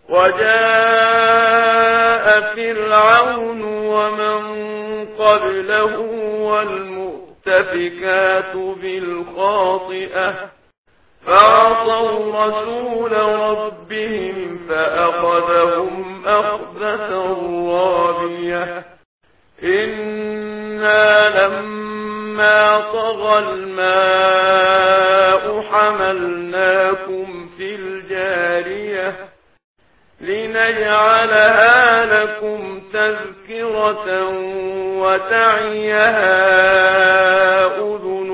وجاء فرعون ومن قبله والمؤتفكات بالخاطئة فعصوا رسول ربهم فأخذهم أخذة رابية إنا لما طغى الماء حملناكم في الجارية لنجعلها لكم تذكرة وتعيها أذن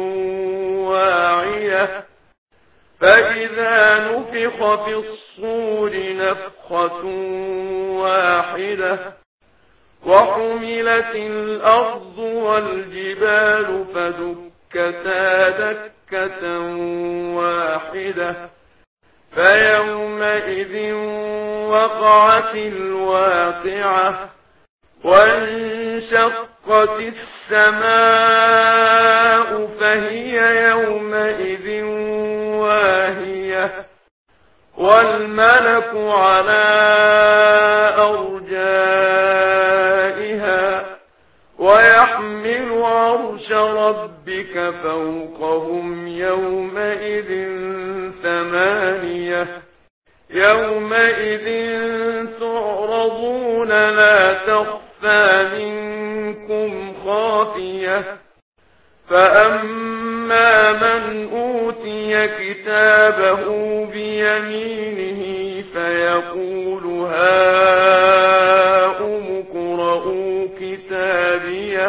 واعية فإذا نفخ في الصور نفخة واحدة وحملت الأرض والجبال فدكتا دكة واحدة فيومئذ وقعت الواقعة وانشقت السماء فهي يومئذ واهية والملك على أرجائها ويحمل عرش ربك فوقهم يومئذ ثمانية يومئذ تعرضون لا تخفى منكم خافية فأما من أوتي كتابه بيمينه فيقول هاؤم اقرءوا كتابيه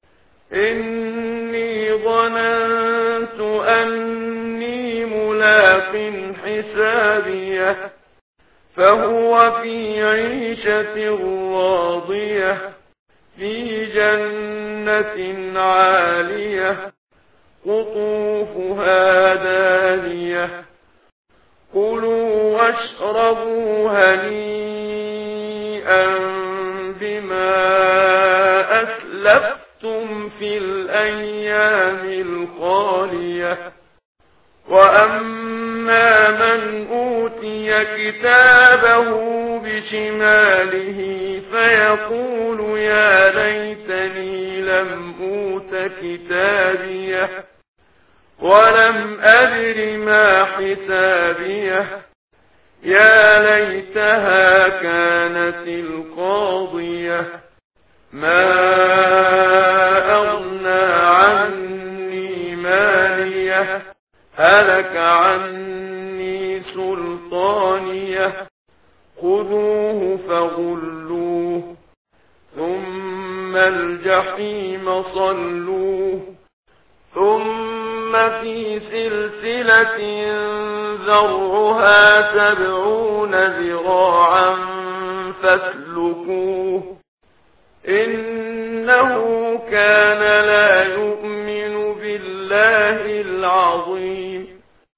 إني ظننت أني ملاق حسابيه فهو في عيشة راضية في جنة عالية قطوفها دانية كلوا واشربوا هنيئا بما أسلفتم في الأيام الخالية وأما من أوتي كتابه بشماله فيقول يا ليتني لم أوت كتابيه ولم أدر ما حسابيه يا ليتها كانت القاضية ما أغنى عني ماليه هلك عني سلطانيه خذوه فغلوه ثم الجحيم صلوه ثم في سلسلة ذرعها 70 ذراعا فاسلكوه إنه كان لا يؤمن بالله العظيم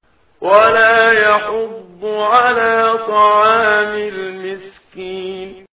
ولا يحض على طعام المسكين